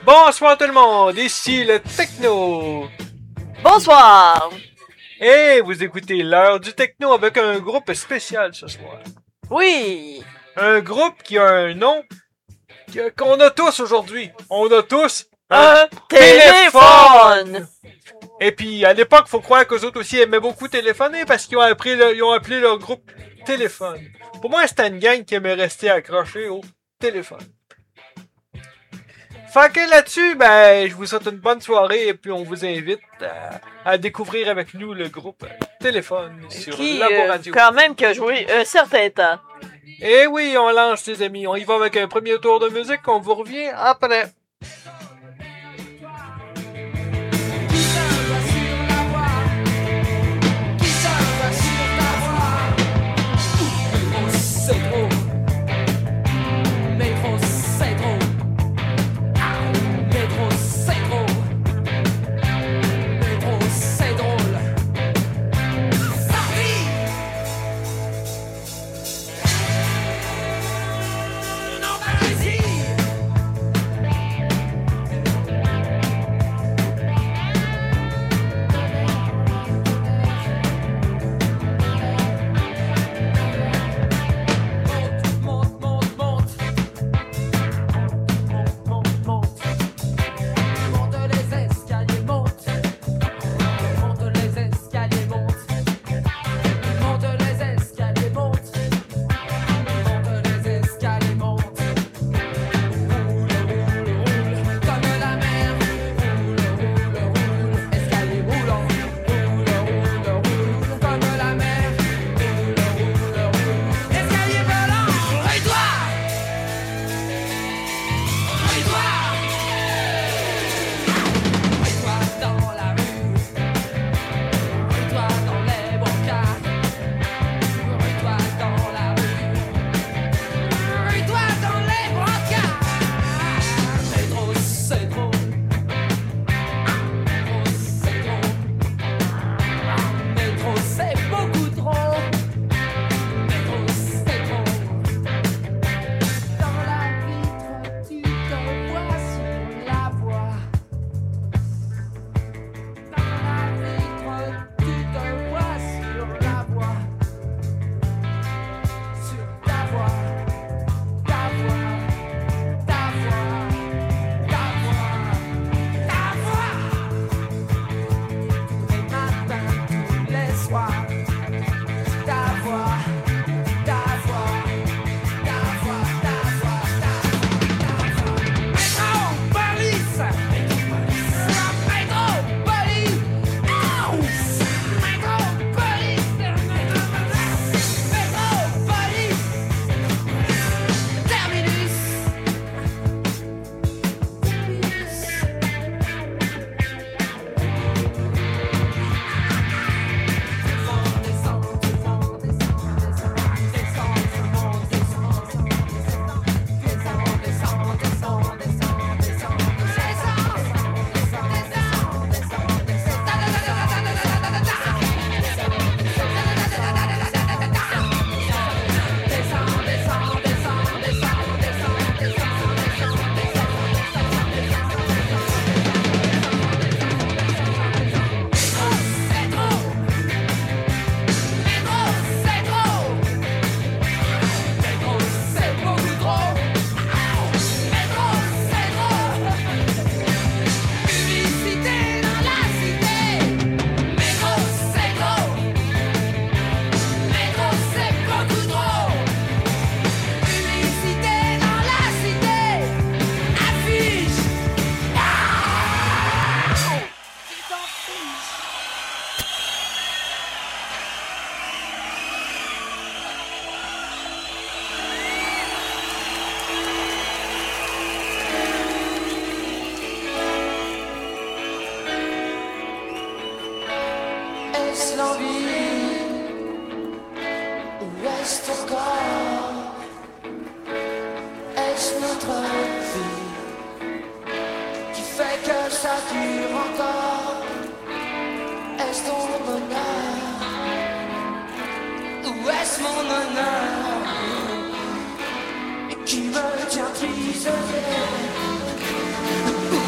Bonsoir tout le monde, ici le Techno. Bonsoir. Et vous écoutez l'heure du Techno avec un groupe spécial ce soir. Oui. Un groupe qui a un nom qu'on a tous aujourd'hui. On a tous un téléphone. Et puis à l'époque, faut croire qu'eux autres aussi aimaient beaucoup téléphoner parce qu'ils ont appelé leur groupe Téléphone. Pour moi, c'était une gang qui aimait rester accroché au téléphone. Fait que là-dessus, je vous souhaite une bonne soirée et puis on vous invite à découvrir avec nous le groupe Téléphone sur Labo Radio. Quand même qui a joué un certain temps. Et oui, on lance les amis. On y va avec un premier tour de musique. On vous revient après. Qui me tient prisonnier.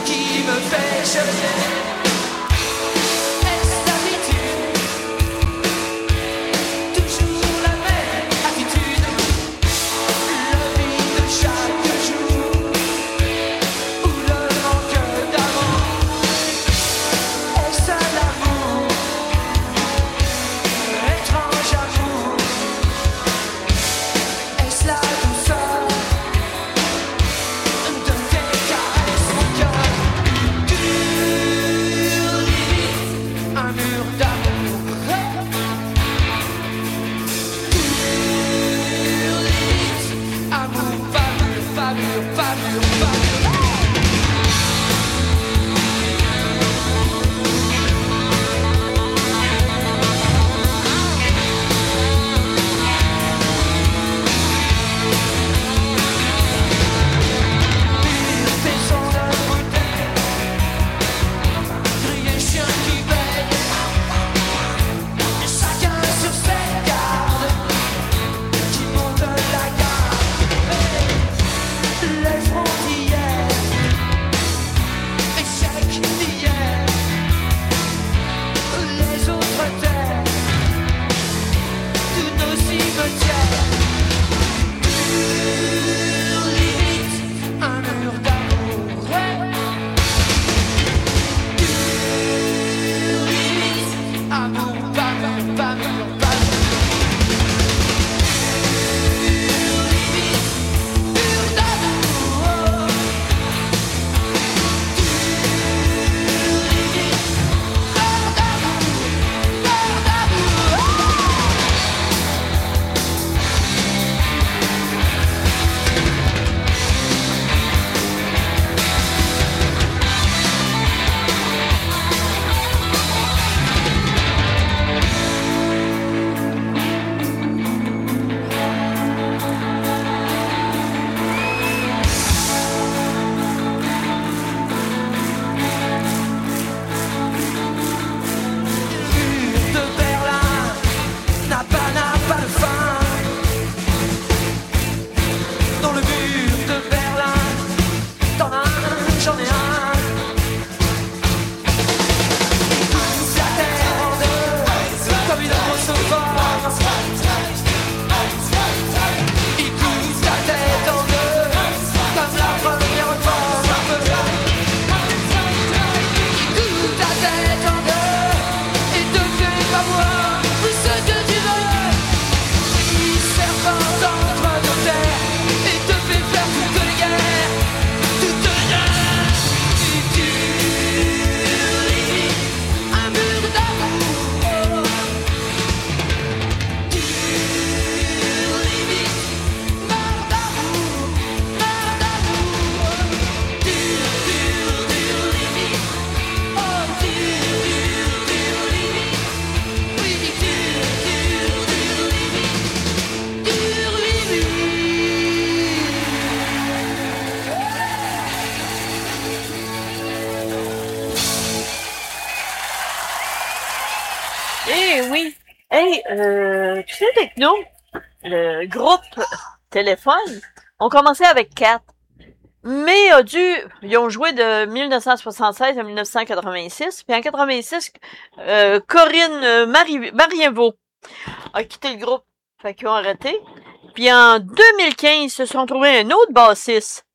Eh oui. Hey, tu sais, Techno, le groupe Téléphone, ont commencé avec 4. Mais ils ont joué de 1976 à 1986. Puis en 86, Corinne Marienveau a quitté le groupe. Fait qu'ils ont arrêté. Puis en 2015, ils se sont trouvés un autre bassiste.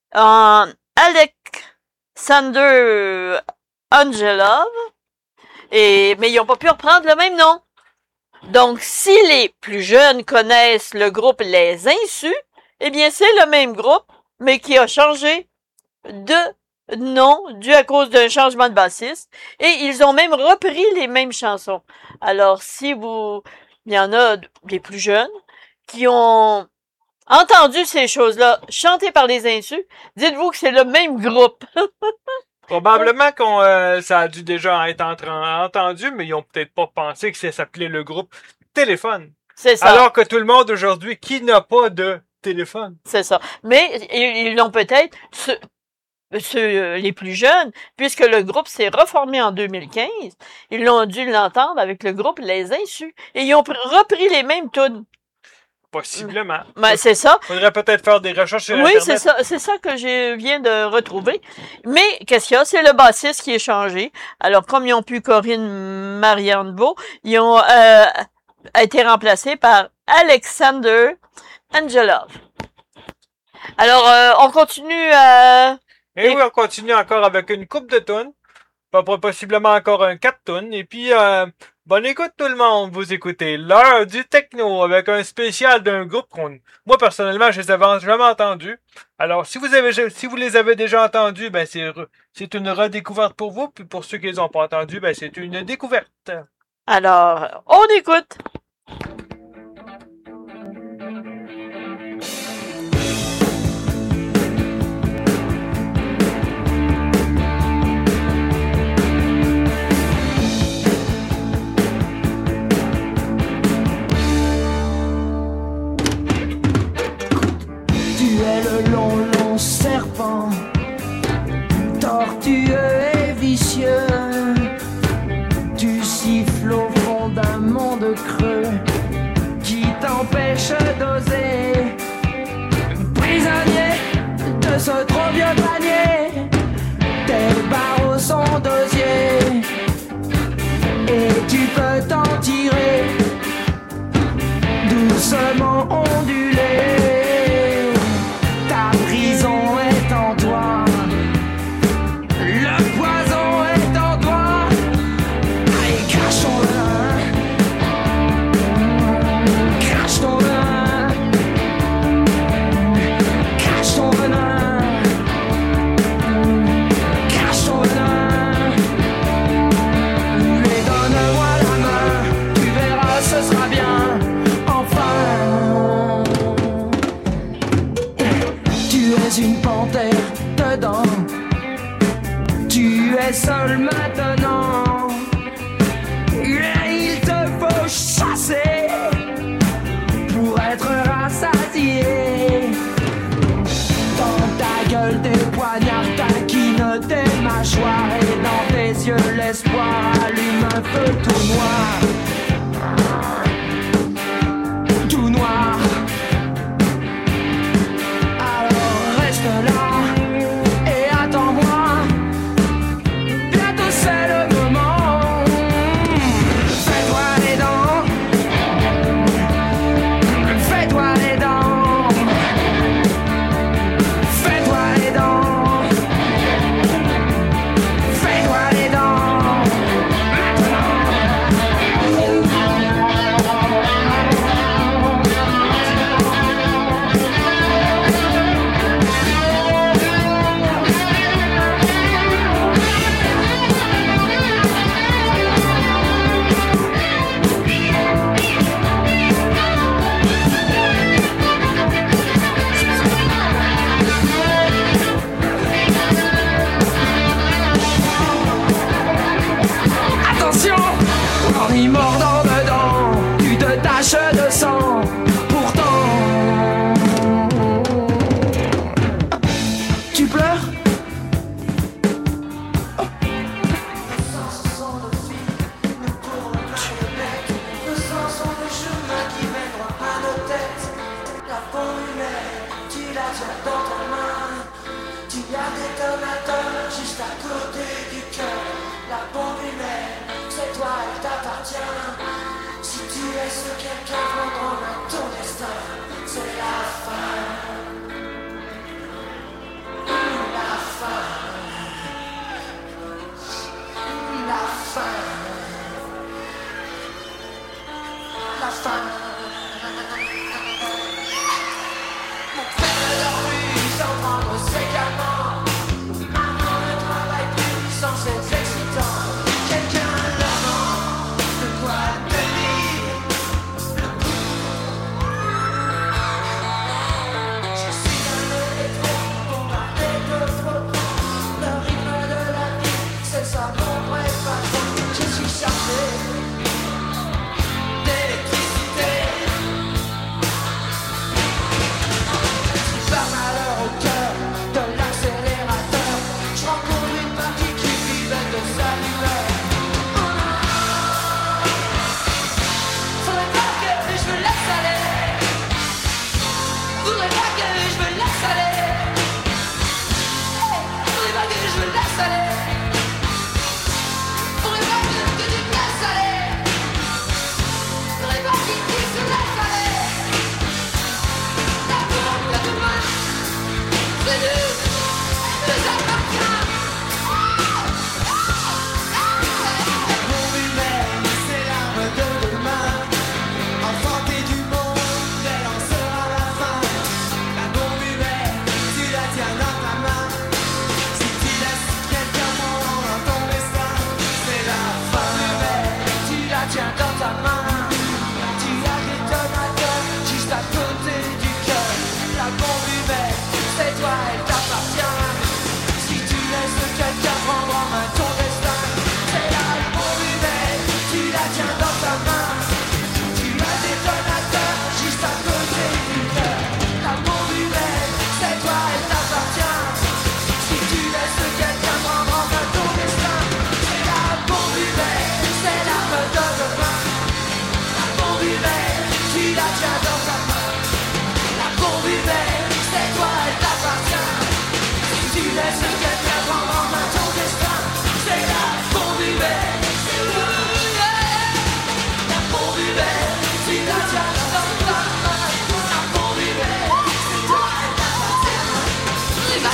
Alexander Angelov. Mais ils n'ont pas pu reprendre le même nom. Donc, si les plus jeunes connaissent le groupe Les Insus, eh bien, c'est le même groupe, mais qui a changé de nom dû à cause d'un changement de bassiste. Et ils ont même repris les mêmes chansons. Alors, il y en a des plus jeunes qui ont entendu ces choses-là chantées par Les Insus, dites-vous que c'est le même groupe. Probablement ça a dû déjà être entendu, mais ils ont peut-être pas pensé que ça s'appelait le groupe Téléphone. C'est ça. Alors que tout le monde aujourd'hui, qui n'a pas de téléphone? C'est ça. Mais ils l'ont peut-être, les plus jeunes, puisque le groupe s'est reformé en 2015, ils l'ont dû l'entendre avec le groupe Les Insus. Et ils ont repris les mêmes tunes. Possiblement. Ben, c'est ça. Faudrait peut-être faire des recherches sur Oui, Internet. c'est ça que je viens de retrouver. Mais qu'est-ce qu'il y a? C'est le bassiste qui est changé. Alors, comme ils ont pu Corinne Marianneau, ils ont été remplacés par Alexander Angelov. Alors, on continue à... Et oui, on continue encore avec une coupe de tunes. Possiblement encore un 4 tunes. Et puis, bonne écoute tout le monde. Vous écoutez l'heure du techno avec un spécial d'un groupe qu'on... Moi, personnellement, je les avais jamais entendus. Alors, si vous les avez déjà entendus, ben c'est une redécouverte pour vous. Puis pour ceux qui les ont pas entendus, ben c'est une découverte. Alors, on écoute. Le long serpent, tortueux et vicieux, tu siffles au fond d'un monde creux qui t'empêche d'oser. Prisonnier de ce trop vieux panier, tes barreaux sont d'osier et tu peux t'en tirer doucement ondulé. Seul maintenant, il te faut chasser pour être rassasié. Dans ta gueule des poignards taquinent tes mâchoires et dans tes yeux l'espoir allume un feu tout noir. Tout noir. Alors reste là. De sang, pourtant tu pleures. Oh. Nos sens sont nos filles, nous courons dans le bec. Nos sens sont des chemins qui mènent droit à nos têtes. La bombe humaine, tu la tiens dans ta main. Tu as des détonateur juste à côté du cœur. La bombe humaine, c'est toi, elle t'appartient. Si tu laisses quelqu'un prendre en main ton destin, c'est la fin. La fin. La fin. La fin. Mon père a dormi sans prendre ses calmants. Maman ne travaille plus sans ses excitants. Quelqu'un leur demande de quoi tenir.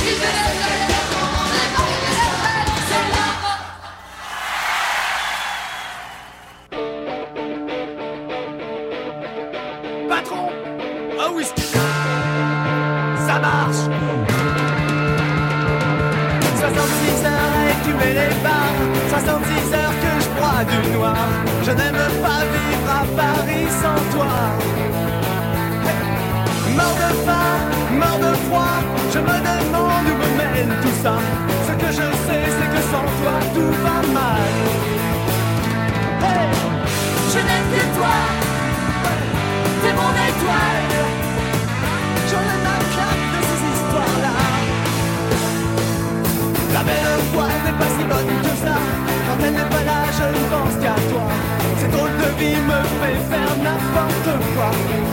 Patron, un whisky. Ça marche. 66 heures et tu mets les barres. 66 heures que je broie du noir. Je n'aime pas vivre à Paris sans toi. Mort de faim, mort de froid. Je me demande où me mène tout ça. Ce que je sais, c'est que sans toi tout va mal. Hey, Je n'aime que toi, t'es mon étoile. j'en ai ma claque de ces histoires-là. La belle voile n'est pas si bonne que ça. Quand elle n'est pas là, je ne pense qu'à toi. Cette drôle de vie me fait faire n'importe quoi.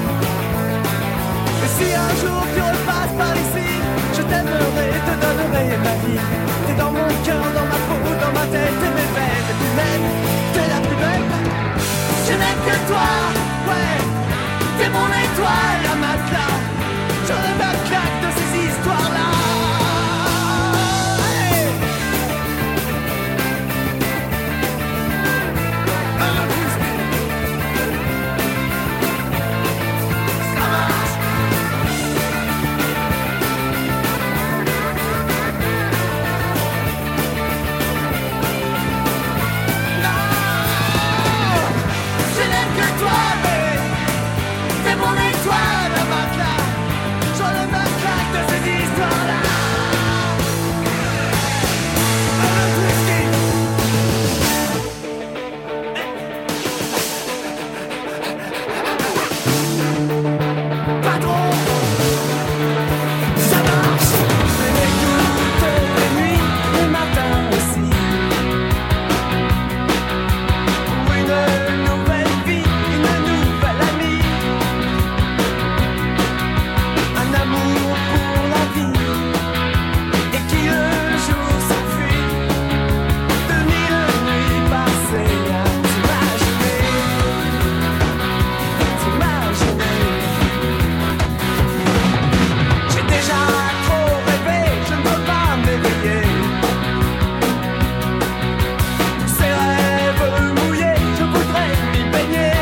Et si un jour tu repasses par ici, je t'aimerai, te donnerai ma vie. T'es dans mon cœur, dans ma peau, dans ma tête, et mes veines. Et puis même, t'es la plus belle. Je n'aime que toi, Ouais, t'es mon étoile. la matelas, j'en ai ma claque de ces histoires-là. Hey. Un whisky. Ça marche. Je n'aime que toi, t'es mon étoile. La matelas, j'en ai ma claque de ces histoires-là. Un whisky. Patron, ça marche. Je l'écoute les nuits, les matins aussi. Pour une nouvelle vie, une nouvelle amie. Un amour pour la vie. Et qui le jour s'enfuit. De mille nuits passées à t'imaginer. J'ai déjà trop rêvé, je ne peux pas m'éveiller. Ces rêves mouillés, je voudrais m'y baigner.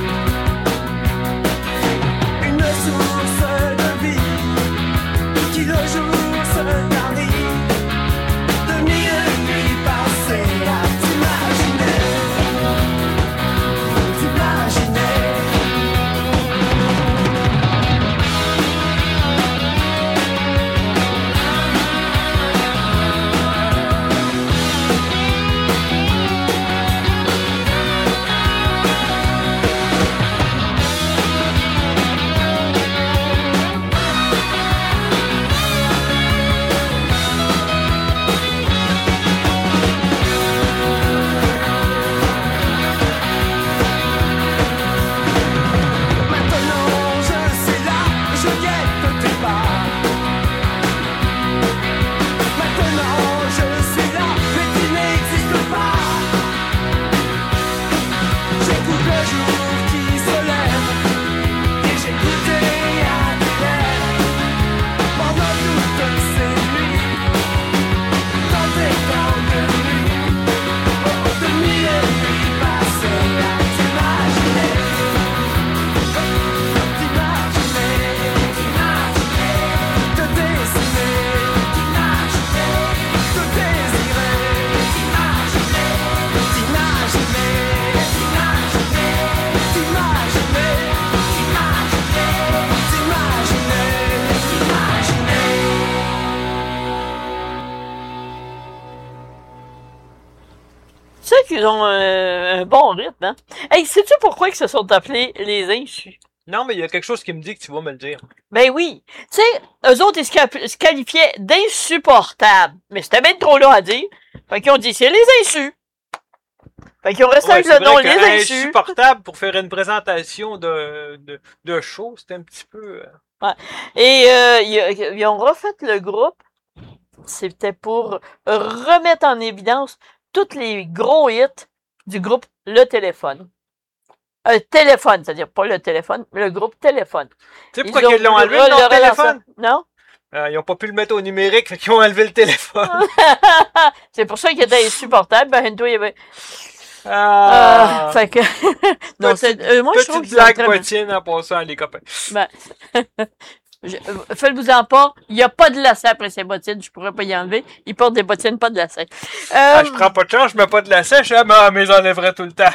Une source de vie qui le jour se tarit. De mille nuits passées à t'imaginer. Maintenant je suis là, je guette tes pas. Maintenant je suis là, mais tu n'existes pas. J'écoute le jour qui se lève et j'écoutais à tes lèvres pendant toutes ces nuits, dans tes temps de nuit, de mille nuits passées à t'imaginer. Te dessiner, te désirer, Tu sais qu'ils ont un bon rythme, hein? Hey, sais-tu pourquoi ils se sont appelés les Inchus? Non, mais il y a quelque chose qui me dit que tu vas me le dire. Ben oui. Tu sais, eux autres, ils se qualifiaient d'insupportables. Mais c'était bien trop long à dire. Fait qu'ils ont dit, c'est les Inchus. Fait qu'ils ont resté avec c'est le nom vrai les que Inchus. insupportable pour faire une présentation de show, c'était un petit peu... Et ils ont refait le groupe. C'était pour remettre en évidence tous les gros hits du groupe Le Téléphone. Téléphone, c'est-à-dire pas le téléphone, mais le groupe Téléphone. Tu sais pourquoi ils l'ont enlevé, le nom de téléphone? Non? Ils ont pas pu le mettre au numérique, fait qu'ils ont enlevé le téléphone. C'est pour ça qu'il était insupportable. Ben, toi, il y avait... Ah! fait que... non, moi, je trouve Petite qu'ils ont blague très... bottine en passant, les copains. Ben... Faites-vous-en pas. Il n'y a pas de lacet après ses bottines. Je pourrais pas y enlever. Il porte des bottines, pas de lacet. Ah, je prends pas de chance, je mets pas de la sèche, hein, mais j'en enlèverais tout le temps.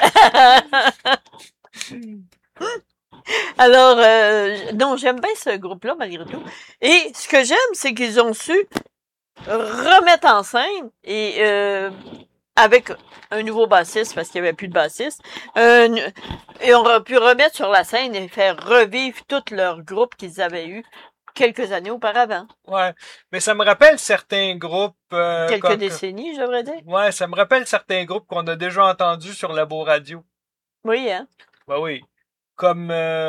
Alors, non, j'aime bien ce groupe-là, malgré tout. Et ce que j'aime, c'est qu'ils ont su remettre en scène et avec un nouveau bassiste, parce qu'il n'y avait plus de bassiste, et on a pu remettre sur la scène et faire revivre tout leur groupe qu'ils avaient eu quelques années auparavant. Ouais, mais ça me rappelle certains groupes... Quelques décennies, je devrais dire. Ouais, ça me rappelle certains groupes qu'on a déjà entendus sur Labo Radio. Oui, hein? Ben oui. Comme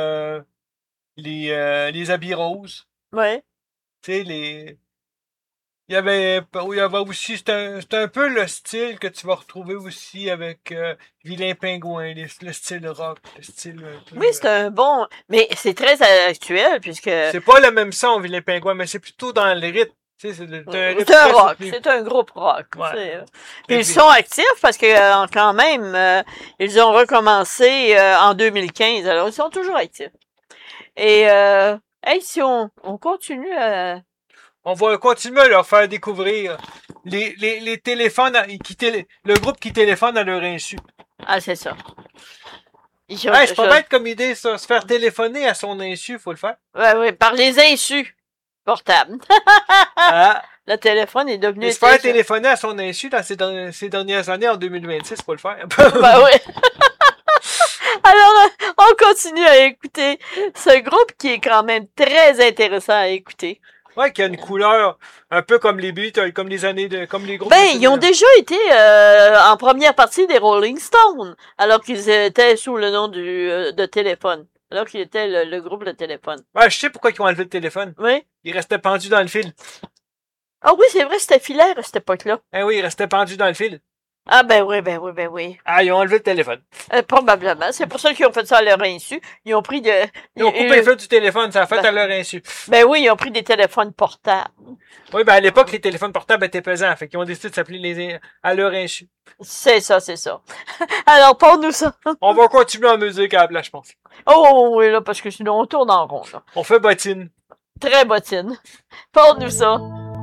les habits roses. Oui. Tu sais, il y avait aussi, c'est un peu le style que tu vas retrouver aussi avec Vilain Pingouin, le style rock, le style un peu, Oui, c'est un bon... Mais c'est très actuel, puisque... c'est pas le même son, Vilain Pingouin, mais c'est plutôt dans le rythme. Tu sais, C'est un rock, c'est un groupe rock. Ouais. Puis ils sont actifs parce que quand même, ils ont recommencé en 2015, alors ils sont toujours actifs. Et hey, si on continue à... On va continuer à leur faire découvrir les téléphones, le groupe qui téléphone à leur insu. Ah, c'est ça. C'est pas bête comme idée, ça. Se faire téléphoner à son insu, faut le faire. Ouais, par les insus portables. Ah. Le téléphone est devenu... Mais se faire téléphoner à son insu dans ces dernières années, en 2026, faut le faire. Ben oui. Alors, on continue à écouter ce groupe qui est quand même très intéressant à écouter. Ouais, qui a une couleur un peu comme les Beatles, comme les groupes. Ben, ils ont déjà été en première partie des Rolling Stones, alors qu'ils étaient sous le nom de Téléphone. Alors qu'ils étaient le groupe de Téléphone. Ouais, je sais pourquoi ils ont enlevé le téléphone. Oui. Il restait pendu dans le fil. Ah oui, c'est vrai, c'était filaire à cette époque-là. Eh oui, il restait pendu dans le fil. Ah ben oui. Ah, ils ont enlevé le téléphone. Probablement. C'est pour ça qu'ils ont fait ça à leur insu. Ils ont pris Ils ont coupé le fil du téléphone, ça a fait à leur insu. Ben oui, ils ont pris des téléphones portables. Oui, ben à l'époque, les téléphones portables étaient pesants, fait qu'ils ont décidé de s'appeler à leur insu. C'est ça. Alors, pour-nous ça. On va continuer en musique à la place, je pense. Oh oui, là, parce que sinon on tourne en rond, là. On fait bottine. Très bottine. Pour-nous ça.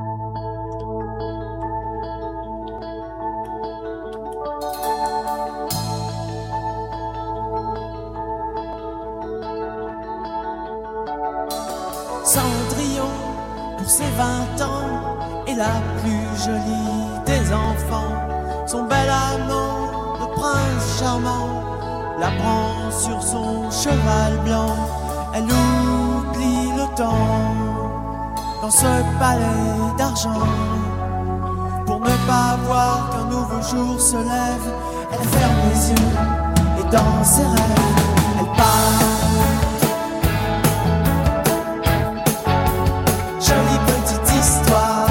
Cendrillon, pour ses 20 ans, est la plus jolie des enfants. Son bel amant, le prince charmant, la prend sur son cheval blanc. Elle oublie le temps dans ce palais d'argent. Pour ne pas voir qu'un nouveau jour se lève, elle ferme les yeux et dans ses rêves, elle part. Jolie petite histoire.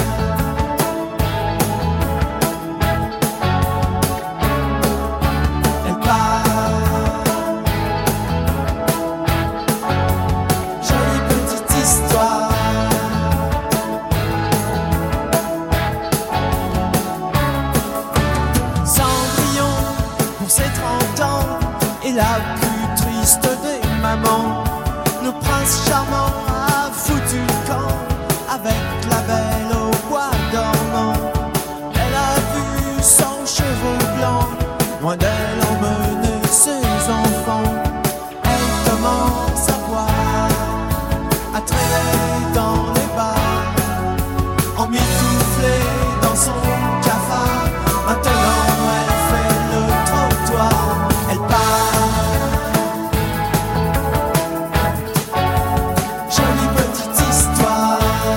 Elle part. Jolie petite histoire. Cendrillon, pour ses 30 ans, est la plus triste des mamans. Le prince charmant a foutu le camp avec la belle au bois dormant. Elle a vu son cheveu blanc loin d'elle emmener ses enfants. Elle commence à boire, à traîner dans les bars, emmitouflée dans son cafard. Maintenant elle fait le trottoir, elle part. Jolie petite histoire.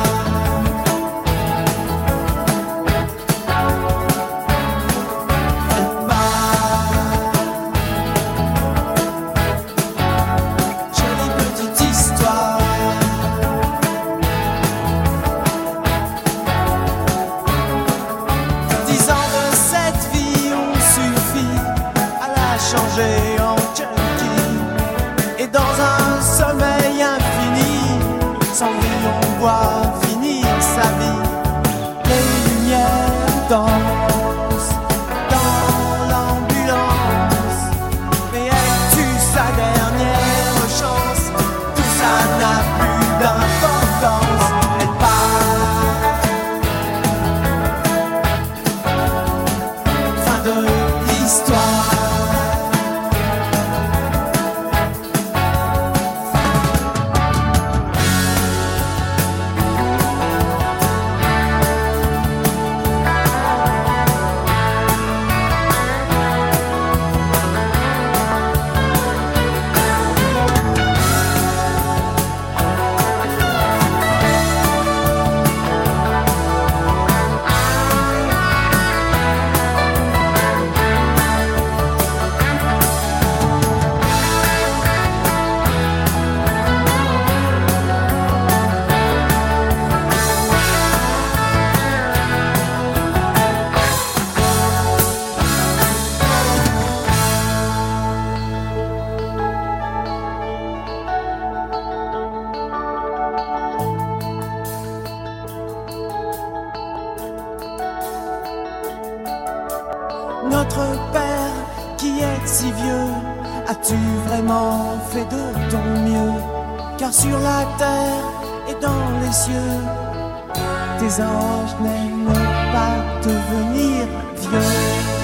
Elle part. Jolie petite histoire. 10 ans de cette vie ont suffi à la changer en junkie. Et dans un sommeil infini, Cendrillon boit sa vie. Les lumières dansent dans l'ambulance. Mais elle tue sa dernière chance. Tout ça n'a plus d'importance. Elle part. Fin de l'histoire. Notre Père qui est si vieux, as-tu vraiment fait de ton mieux? Car sur la terre et dans les cieux, tes anges n'aiment pas devenir vieux.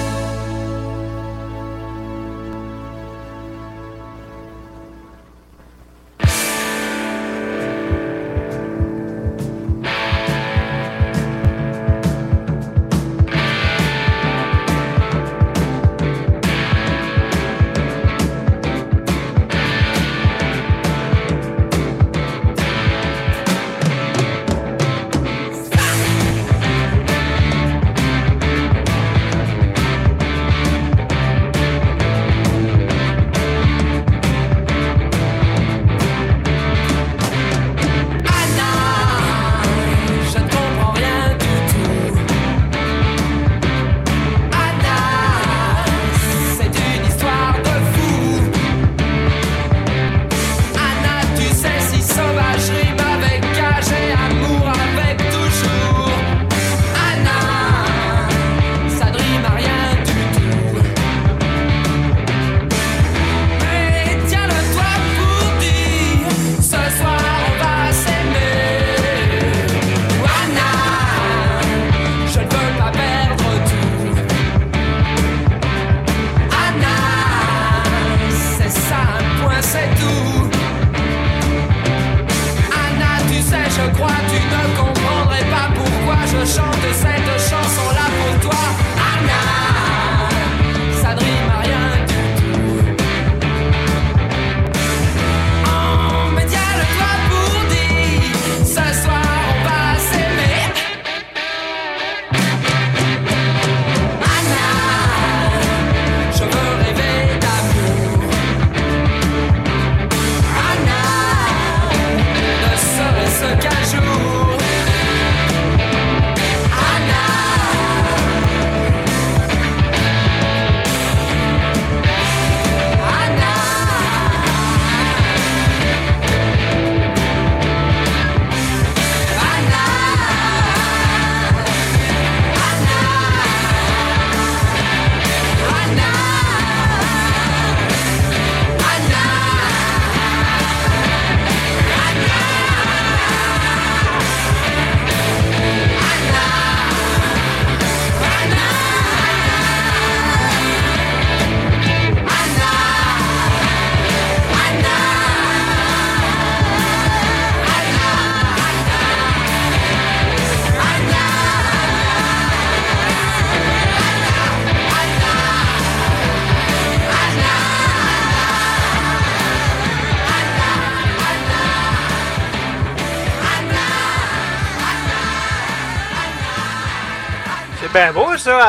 Ben beau ça,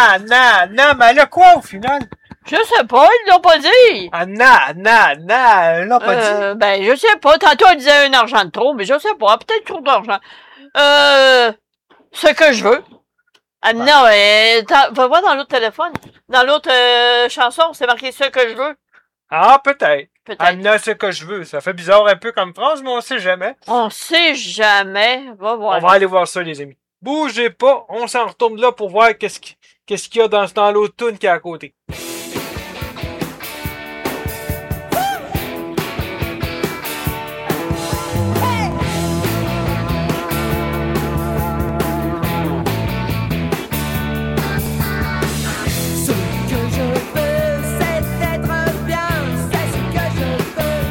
Anna, mais elle a quoi au final? Je sais pas, ils l'ont pas dit. Anna, elle l'a pas dit. Ben, je sais pas. Tantôt, elle disait un argent de trop, mais je sais pas. Peut-être trop d'argent. Ce que je veux. Anna, va voir dans l'autre téléphone. Dans l'autre chanson, c'est marqué ce que je veux. Ah, peut-être. Peut-être. Amener ce que je veux. Ça fait bizarre un peu comme phrase, mais on sait jamais. On sait jamais. Va voir. On va aller voir ça, les amis. Bougez pas, on s'en retourne là pour voir qu'est-ce qu'il y a dans l'autre tune qui est à côté. Ce que je veux, c'est être bien, c'est ce que je veux.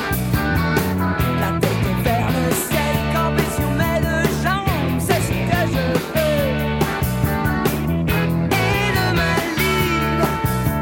La tête vers le ciel, camper sur mes deux jambes, c'est ce que je veux. Et de ma libre,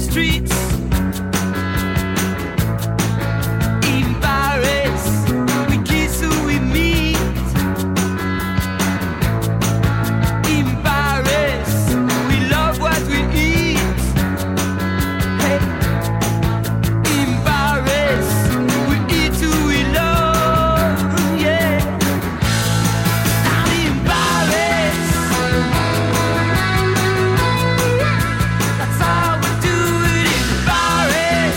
streets. In Paris, we kiss who we meet. In Paris, we love what we eat. Hey. In Paris, we eat who we love. Yeah. Down in Paris, that's how we do it in Paris.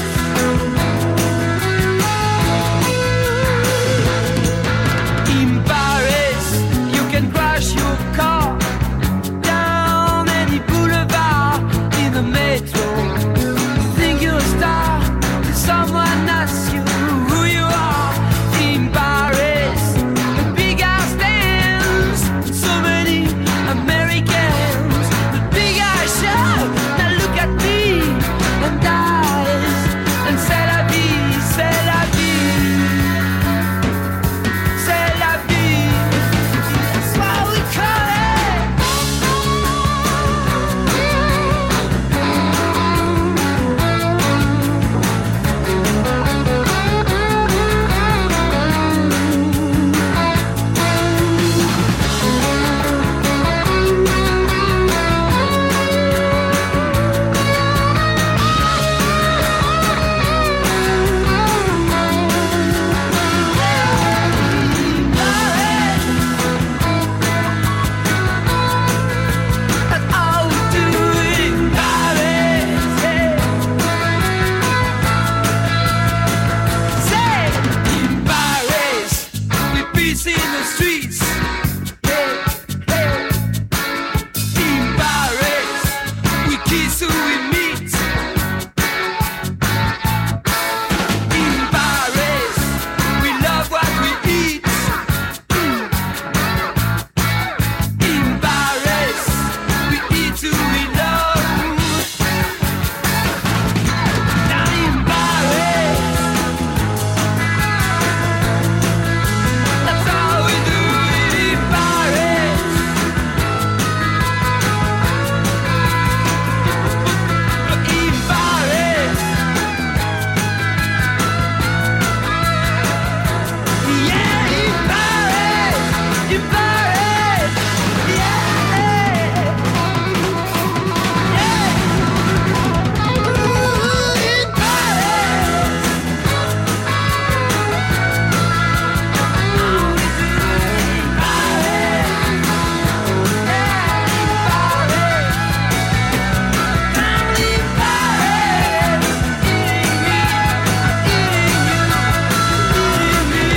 In Paris, you can crash your car down any boulevard in the metro. Think you're a star till someone asks you who you are. In Paris, the big house stands, so many Americans. The big house shout, now look at me, and dies, and c'est la vie, c'est la vie, c'est la vie. That's why we call That's how we do it in Paris. Say, in Paris, we peace in the streets. In Paris, we kiss who we meet. In Paris, we love what we eat. In Paris, we eat who we love. Down in Paris, that's how we do it in Paris. In Paris, yeah, in Paris, in Paris, yeah, yeah, ooh, in Paris. How we do it in Paris, yeah, in Paris, down in Paris, eating me, eating you, eating me,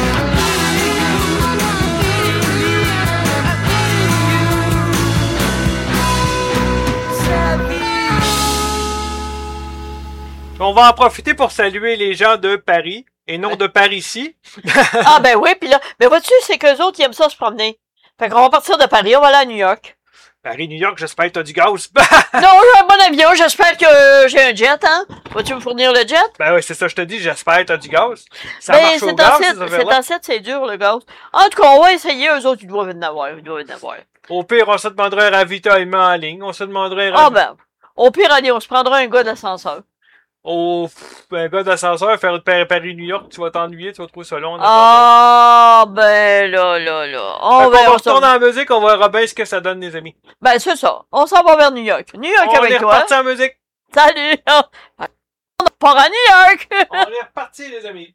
On va en profiter pour saluer les gens de Paris, et non de Parisis. Ah ben oui, puis là, mais vois-tu, c'est qu'eux autres, ils aiment ça se promener. Fait qu'on va partir de Paris, on va aller à New York. Paris, New York, j'espère que t'as du gaz. Non, j'ai un bon avion, j'espère que j'ai un jet, hein? Vas-tu me fournir le jet? Ben oui, c'est ça, je te dis, j'espère que t'as du gaz. Ça Ben, marche au c'est gaz, en ces c'est affaires-là. en c'est dur, le gaz. En tout cas, on va essayer, eux autres, ils doivent en avoir, Au pire, on se demanderait un ravitaillement en ligne. On se demanderait un Ah ben, au pire, allez, on se prendra un gars d'ascenseur. un gars d'ascenseur, faire une Paris-New York, tu vas t'ennuyer, tu vas trouver ça long. Ah, ben, là. On On va retourne en musique, on verra bien ce que ça donne, les amis. Ben, c'est ça. On s'en va vers New York. New York On avec est toi. reparti en musique. Salut! On part à New York! On est reparti, les amis.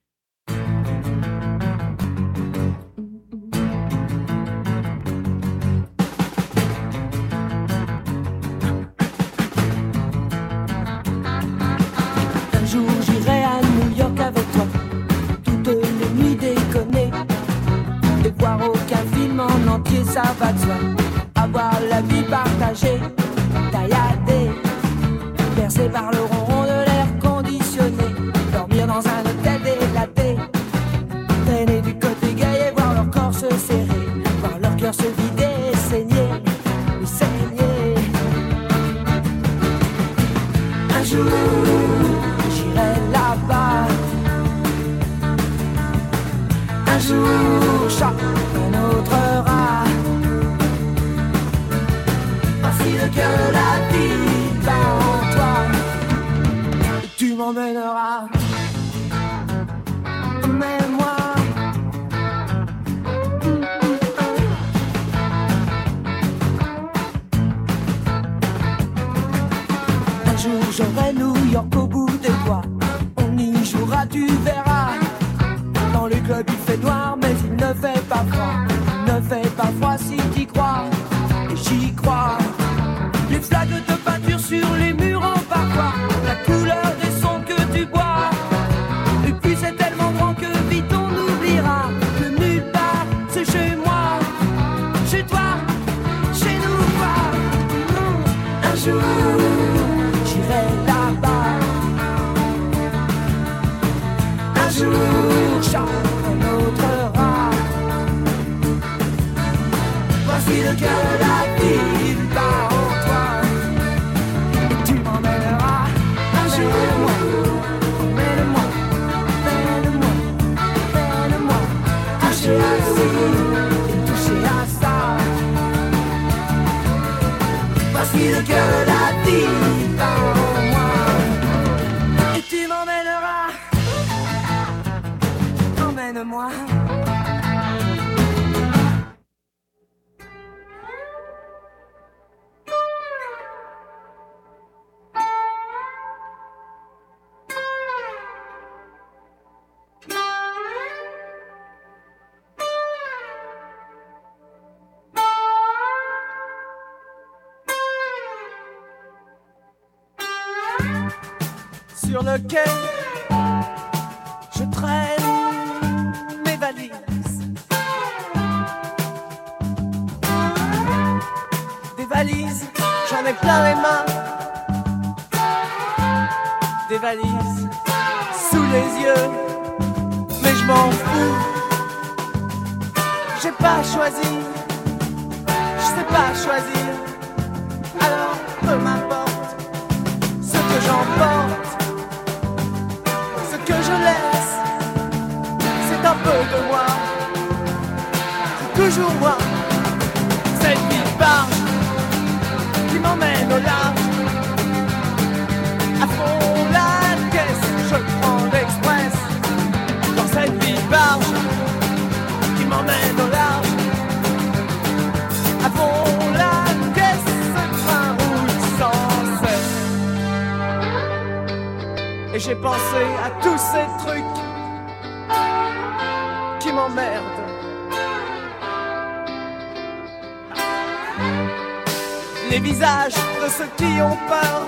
Un jour j'irai à New York avec toi, toutes les nuits déconner, et voir aucun film en entier, ça va de soi. Avoir la vie partagée, tailladée, bercée par le ronron de l'air conditionné, dormir dans un hôtel délaté, traîner du côté gay et voir leur corps se serrer, voir leur cœur se vider et saigner, oui, saigner. Un jour j'irai là-bas, un jour chacun autre-ra. Ainsi le cœur de la vie bat en toi, m'emmèneras. Emmène-moi. Un jour j'aurai New York au bout des doigts. On y jouera, tu verras. Dans le club il fait noir mais il ne fait pas froid. Il ne fait pas froid si t'y crois. Et j'y crois. Les flaques de peinture sur les murs en parfois. La couleur des sons que tu bois. Et puis c'est tellement grand que vite on oubliera que nulle part c'est chez moi. Chez toi, chez nous quoi. Un jour j'irai là-bas. Un jour chacun notre rat. Voici le cœur de la ville bat en toi. Et tu m'emmèneras un jour. Emmène-moi, emmène-moi, emmène-moi. Toucher à ci, toucher à ça. Voici le cœur de la ville bat en moi. Et tu m'emmèneras. Emmène-moi. Sur le quai, je traîne mes valises. Des valises, j'en ai plein les mains. Des valises sous les yeux, mais je m'en fous. J'ai pas choisi, je sais pas choisir. Alors peu m'importe ce que j'emporte. Que je laisse, c'est un peu de moi, c'est toujours moi. Cette petite barge qui m'emmène au large. À fond la caisse, je prends l'express. Dans cette petite barge qui m'emmène au large. À fond la caisse, ce train roule sans cesse. Et j'ai pensé à tous ces trucs qui m'emmerdent. Les visages de ceux qui ont peur.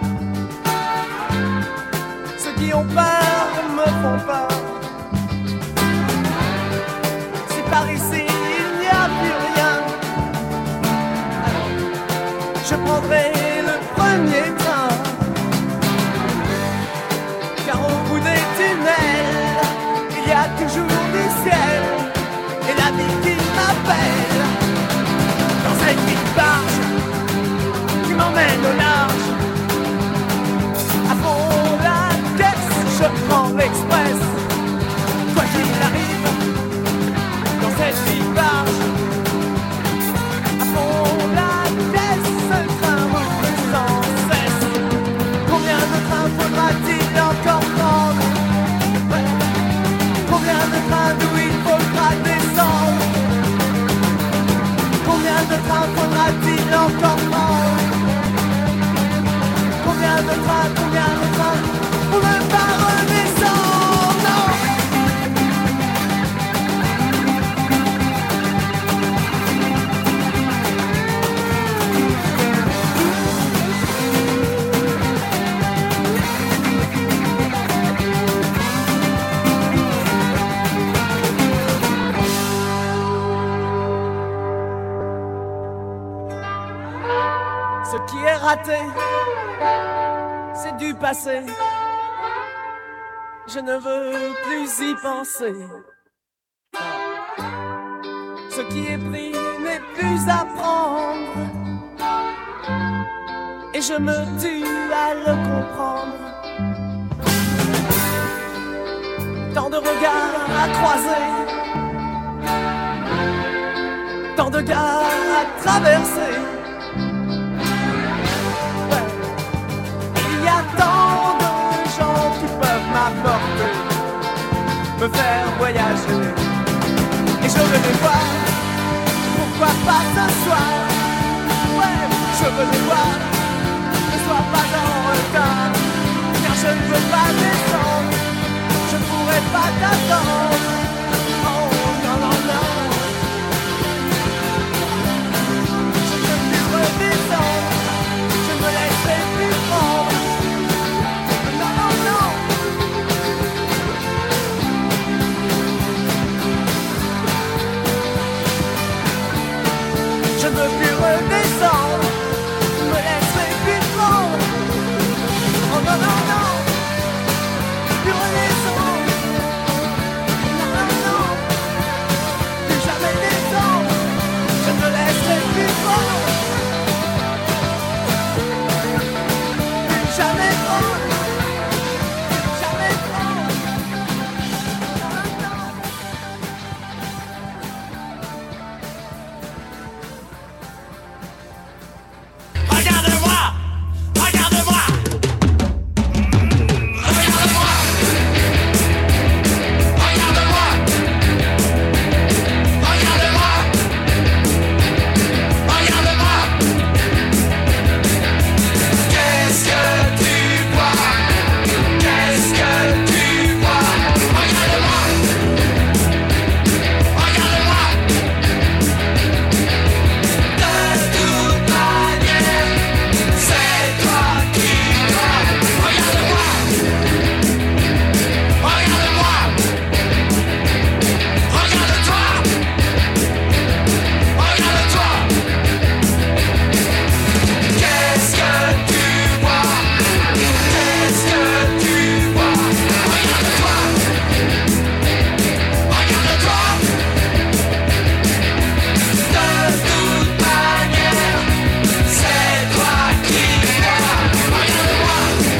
Ceux qui ont peur me font peur. Si par ici il n'y a plus rien, alors je prendrai le premier train. Car au bout des tunnels, il y a toujours du ciel et la vie qui m'appelle. Dans cette petite barge qui m'emmène au large. À fond la caisse, je prends l'express. Quoi qu'il arrive, dans cette petite barge. À fond la caisse, ce train roule sans cesse. Combien de trains faudra-t-il encore prendre? Combien de trains d'où il faudra descendre? Combien de trains faudra-t-il encore prendre? Combien de trains pour ne pas redescendre? Non! Ce qui est raté, c'est du passé. Je ne veux plus y penser. Ce qui est pris n'est plus à prendre. Et je me tue à le comprendre. Tant de regards à croiser, tant de gars à traverser. Il y a tant de gens me faire voyager. Et je veux les voir, pourquoi pas ce soir? Ouais, je veux les voir, ne sois pas en retard, car je ne veux pas descendre, je ne pourrai pas t'attendre. Oh non, non, non, je ne veux plus redescendre, je me laisserai plus prendre. Non, non, non. Je ne veux plus redescendre, me laisserai plus prendre. Oh non, non, non, plus redescendre. Non, non, non, plus jamais descendre, je ne me laisserai plus prendre. Plus jamais prendre, plus jamais prendre. Non, non, non. Regarde-moi! Regarde-moi! Regarde-moi! Regarde-moi! Regarde-moi! Regarde-moi! Qu'est-ce que tu vois? Qu'est-ce que tu vois? Regarde-moi! Regarde-moi! De toute manière, c'est toi qui vois. Regarde-moi. Regarde-moi. Regarde-toi. Regarde-toi. Qu'est-ce que tu vois? Qu'est-ce que tu vois? Regarde-toi. Regarde-toi. De toute manière, c'est toi qui vois. Regarde-moi.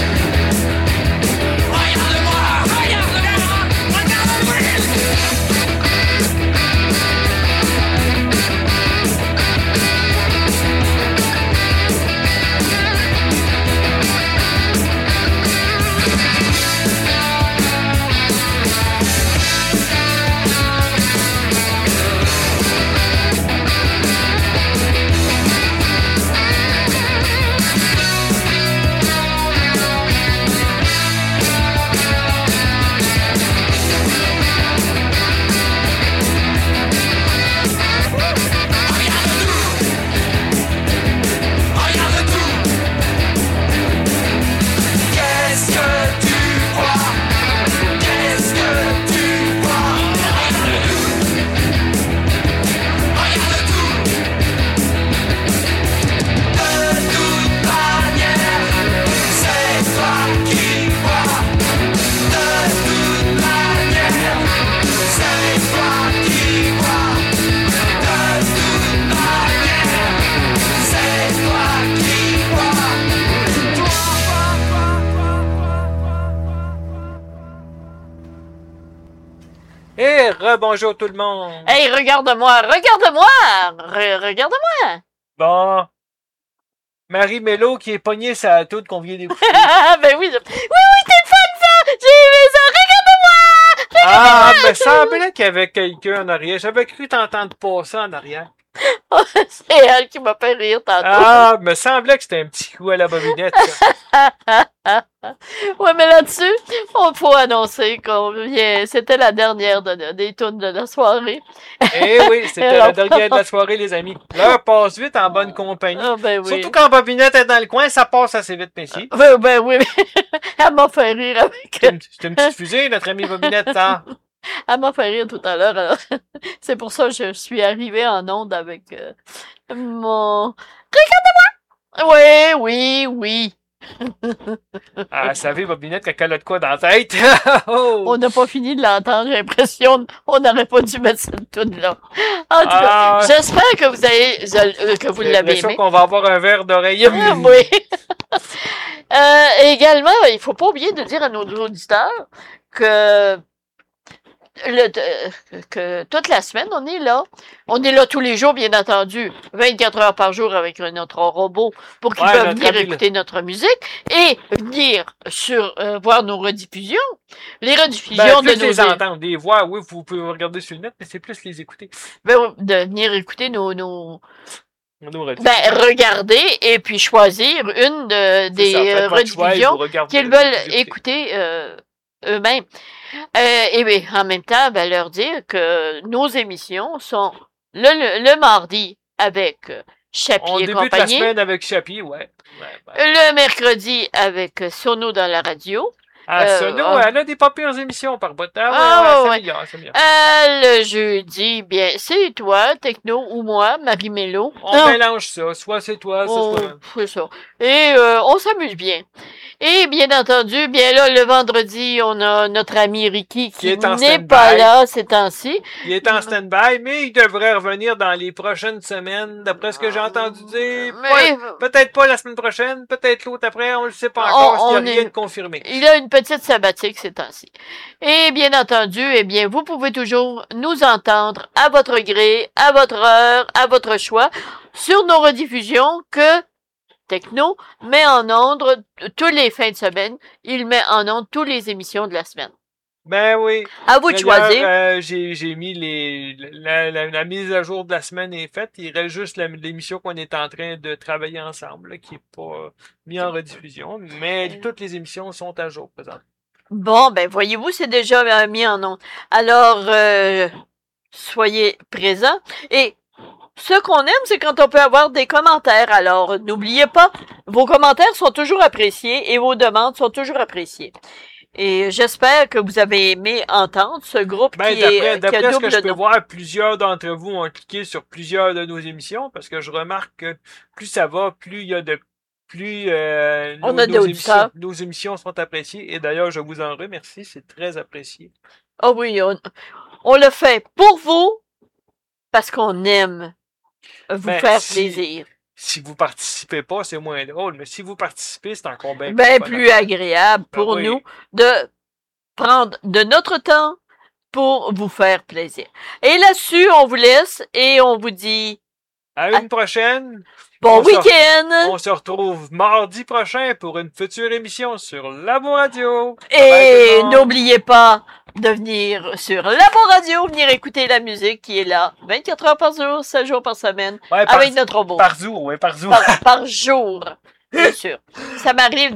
Regarde-moi. Regarde-moi. Regarde tout. Qu'est-ce que tu vois? Qu'est-ce que tu vois? Regarde tout. Regarde tout. De toute manière, c'est toi qui vois. De toute manière, c'est toi qui vois. De toute manière, c'est toi qui vois. Et rebonjour tout le monde. Hey, regarde-moi, regarde-moi! Regarde-moi! Bon. Marie-Mélo qui est pognée sa toute qu'on vient d'écouter. Ben oui, oui, t'es le fun, ça! J'ai aimé ça! Ah, me semblait qu'il y avait quelqu'un en arrière. J'avais cru t'entendre passer en arrière. C'est elle qui m'a fait rire tantôt. Ah, me semblait que c'était un petit coup à la bobinette, ça. Ouais, mais là-dessus, on faut annoncer c'était la dernière des tunes de la soirée. Eh oui, c'était la dernière de la soirée, les amis. L'heure passe vite en bonne compagnie. Ah, ben oui. Surtout quand Bobinette est dans le coin, ça passe assez vite, messieurs. Ben oui, elle m'a fait rire avec... C'était une petite fusée, notre amie Bobinette, ça. Elle m'a fait rire tout à l'heure, alors c'est pour ça que je suis arrivée en onde avec mon... Regardez-moi! Oui. Ah, vous savez, Bobinette, quand elle a de quoi dans la tête. Oh! On n'a pas fini de l'entendre, j'ai l'impression. On n'aurait pas dû mettre cette tune-là. En tout cas, j'espère que vous l'avez Bien sûr aimé. qu'on va avoir un verre d'oreille. Oui. Également, il faut pas oublier de dire à nos auditeurs que que toute la semaine, on est là. On est là tous les jours, bien entendu, 24 heures par jour avec notre robot pour qu'ils Ouais, peuvent notre venir ami, là. écouter notre musique et venir voir nos rediffusions. Les rediffusions Plus de nos les entendre, des voix, oui, vous pouvez regarder sur le net, mais c'est plus les écouter. de venir écouter nos Nous rediffusions. regarder et puis choisir une des C'est ça, faites votre choix et rediffusions vous regardez, qu'ils vous veulent écoutez. écouter eux-mêmes. Et bien, en même temps, leur dire que nos émissions sont le mardi avec Chapi On et débute la compagnie, semaine avec Chapi, ouais. le mercredi avec Sono dans la radio, Sono, elle a des pas pires émissions par bout. Ah, Ça ouais. s'améliore, ça s'améliore. le jeudi, bien, c'est toi, Techno, ou moi, Marie-Mélo. On mélange ça, soit c'est toi, Oh, soit... c'est ça. Et on s'amuse bien. Et bien entendu, bien là, le vendredi, on a notre ami Ricky qui est en n'est stand-by. pas là ces temps-ci. Il est en stand-by, mais il devrait revenir dans les prochaines semaines, d'après ce que j'ai entendu dire. Mais- Peut-être pas la semaine prochaine, peut-être l'autre après, on le sait pas On- encore, il on n'y a rien est- de confirmé. Il a une petite sabbatique ces temps-ci. Et bien entendu, eh bien, vous pouvez toujours nous entendre à votre gré, à votre heure, à votre choix, sur nos rediffusions que Techno met en ondes tous les fins de semaine. Il met en ondes toutes les émissions de la semaine. Ben oui. À vous de choisir. J'ai mis la mise à jour de la semaine est faite. Il reste juste l'émission qu'on est en train de travailler ensemble, là, qui est pas mis en rediffusion. Mais toutes les émissions sont à jour présent. Bon, ben voyez-vous, c'est déjà mis en ondes. Alors, soyez présents. Et ce qu'on aime, c'est quand on peut avoir des commentaires. Alors, n'oubliez pas, vos commentaires sont toujours appréciés et vos demandes sont toujours appréciées. Et j'espère que vous avez aimé entendre ce groupe qui D'après a ce que double je peux nom. voir, plusieurs d'entre vous ont cliqué sur plusieurs de nos émissions, parce que je remarque que plus ça va, plus il y a de On a d'auditeurs. nos émissions sont appréciées. Et d'ailleurs, je vous en remercie, c'est très apprécié. Oh oui, on le fait pour vous parce qu'on aime vous Ben, faire si- plaisir. Si vous participez pas, c'est moins drôle, mais si vous participez, c'est encore bien Ben fun plus à faire. agréable pour oui. nous de prendre de notre temps pour vous faire plaisir. Et là-dessus, on vous laisse et on vous dit À une prochaine. bon On se- week-end! On se retrouve mardi prochain pour une future émission sur Labo Radio. Et Bye, tout le monde. n'oubliez pas de venir sur Labo Radio, venir écouter la musique qui est là 24 heures par jour, 7 jours par semaine, Ouais, avec notre robot. par jour, ouais, par jour. Par jour, bien sûr. Ça m'arrive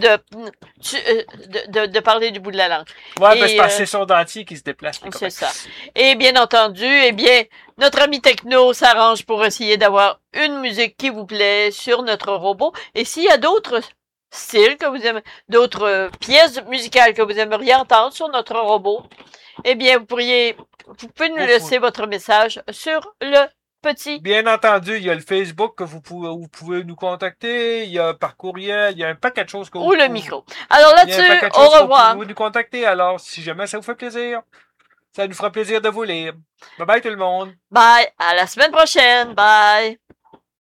de parler du bout de la langue. Ouais, Et, parce que c'est son dentier qui se déplace. les C'est copains. ça. Et bien entendu, eh bien, notre ami Techno s'arrange pour essayer d'avoir une musique qui vous plaît sur notre robot. Et s'il y a d'autres styles que vous aimez, d'autres pièces musicales que vous aimeriez entendre sur notre robot, eh bien, vous pouvez nous laisser votre message sur le petit. Bien entendu, il y a le Facebook que vous pouvez nous contacter, il y a par courriel, il y a un paquet de choses que Ou le micro. Alors Il y a un là-dessus, paquet de au choses que revoir. vous pouvez nous contacter. Alors, si jamais ça vous fait plaisir, ça nous fera plaisir de vous lire. Bye bye tout le monde. Bye. À la semaine prochaine. Bye.